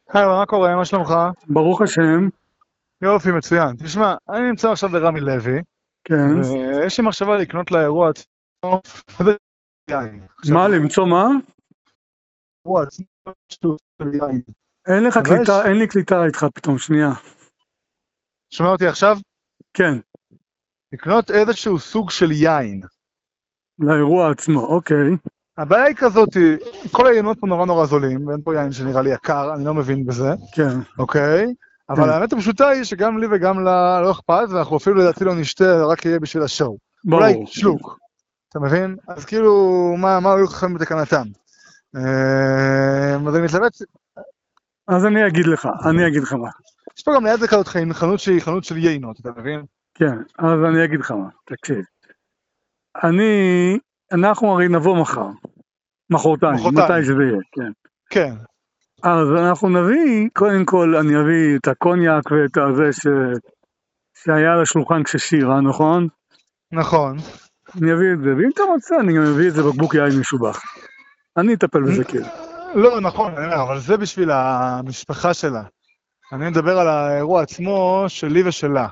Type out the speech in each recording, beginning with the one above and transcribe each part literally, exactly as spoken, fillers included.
היי, מה קורה? מה שלומך? ברוך השם, יופי, מצוין. תשמע, אני נמצא עכשיו ברמי לוי, כן. ויש לי מחשבה לקנות לאירוע עצמו, יין. עכשיו, מה, למצוא מה? אירוע עצמו, שטות של יין. אין לך אבל קליטה, יש, אין לי קליטה איתך פתאום, שנייה. שומע אותי עכשיו? כן, לקנות איזשהו סוג של יין. לאירוע עצמו, אוקיי. הבעיה היא כזאת, כל היינות פה נורא נורא זולים, ואין פה יין שנראה לי יקר, אני לא מבין בזה, כן, אוקיי? אבל כן, האמת הפשוטה היא שגם לי וגם לה לא אכפת, ואנחנו אפילו לדעתי לא נשתה, רק יהיה בשביל השואו. אולי ברור. שלוק. אתה מבין? אז כאילו, מה, מה היו חכמים בתקנתם? אה, אז אני מתלבט, אז אני אגיד לך, אני אגיד לך מה. יש פה גם ליד זה כזאת חנות שהיא חנות של יינות, אתה מבין? כן, אז אני אגיד לך מה, תקשיב. אני, אנחנו הרי נבוא מחר, מחרתיים, מחרתיים. מתי שזה יהיה, כן. כן, אז אנחנו נביא, קודם כל אני אביא את הקוניאק ואת הזה ש... שהיה על השולחן כששירה, נכון? נכון. אני אביא את זה, ואם אתה רוצה אני גם אביא את זה בקבוק יין משובח. אני אטפל בזה כאילו. לא, נכון, אני אומר, אבל זה בשביל המשפחה שלה. אני מדבר על האירוע עצמו שלי ושלה.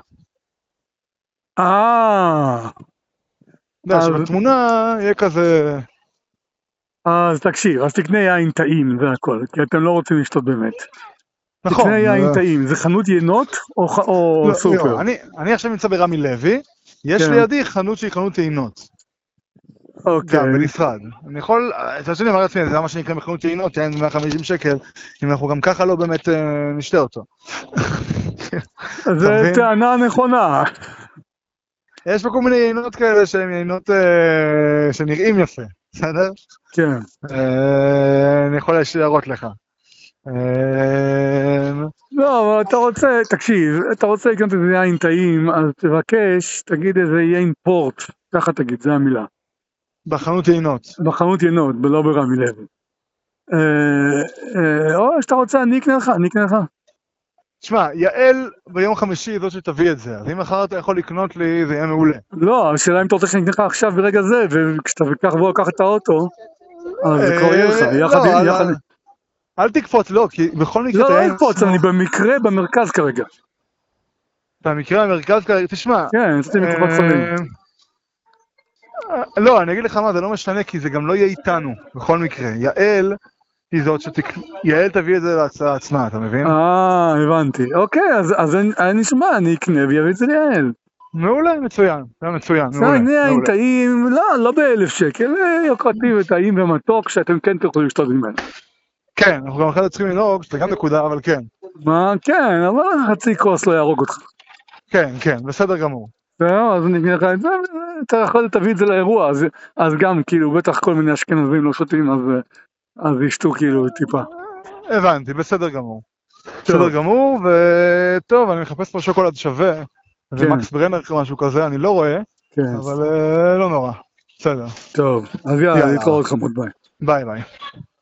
אה, אתה יודע, אז, שבתמונה יהיה כזה... אז תקשיב, אז תקנה יין טעים, זה הכל, כי אתם לא רוצים לשתות באמת. תקנה נכון. יין אה, טעים, זה חנות יינות או, ח- או לא, סופר? לא, אני, אני עכשיו נמצא ברמי לוי, יש כן, לידי חנות שהיא חנות טעינות. גם, אוקיי. בנפרד. אני יכול, אתה שאני אמר לעצמי, זה מה שנקרא מחנות טעינות, יין מאה וחמישים שקל, אם אנחנו גם ככה לא באמת אה, נשתה אותו. אתה זה מבין? טענה נכונה. יש פה כל מיני יינות כאלה שהם יינות אה, שנראים יפה, בסדר? כן. אה, אני יכול להראות לך. אה, לא, אבל אתה רוצה, תקשיב, אתה רוצה לקנות איזה יין טעים, אז תבקש, תגיד איזה יין פורט, ככה תגיד, זה המילה. בחנות טעינות. בחנות יינות, לא ברמי לוי. אה, אה, או שאתה רוצה, אני אקנה לך, אני אקנה לך. תשמע, יעל ביום חמישי היא זאת שתביא את זה, אז אם מחר אתה יכול לקנות לי, זה יהיה מעולה. לא, השאלה אם אתה רוצה שאני אקנה לך עכשיו ברגע זה, וכשאתה כך בוא לקח את האוטו, אז זה כבר יהיה לך, אה, יחד, לא, אל, יחד, אל תקפוץ, לא, כי בכל מקרה לא, את לא היין אקפוץ, עצמו, אני במקרה במרכז כרגע. במקרה המרכז כרגע, תשמע, כן, יצאתי מקופת חולים. אה, לא, אני אגיד לך מה, זה לא משנה, כי זה גם לא יהיה איתנו, בכל מקרה. יעל היא זאת שתק... יעל תביא את זה להצעה עצמה, אתה מבין? אה, הבנתי. אוקיי, אז, אז אני, אני נשמע, אני אקנה ויביא את זה ליעל. מעולה, מצוין, זה מצוין, בסדר, מעולה, אני יין מעולה. טעים, לא, לא באלף שקל, אה, יוקרתי וטעים ומתוק, שאתם כן תוכלו לשתות ממנו. כן, אנחנו גם אחרי זה צריכים לנהוג, שזה גם נקודה, אבל כן. מה, כן, אבל חצי כוס לא יהרוג אותך. כן, כן, בסדר גמור. בסדר, אז אני אקנה לך את זה, אתה יכול תביא את זה לאירוע, אז, אז גם, כאילו, בטח כל מיני אשכנזים לא שותים, אז, אז ישתו כאילו טיפה. הבנתי, בסדר גמור. בסדר טוב, גמור, וטוב, אני מחפש פה שוקולד שווה, זה כן, מקס ברנר או משהו כזה, אני לא רואה, כן, אבל אה, לא נורא. בסדר, טוב, אז יאללה, יאללה, להתראות חמוד, ביי. ביי ביי.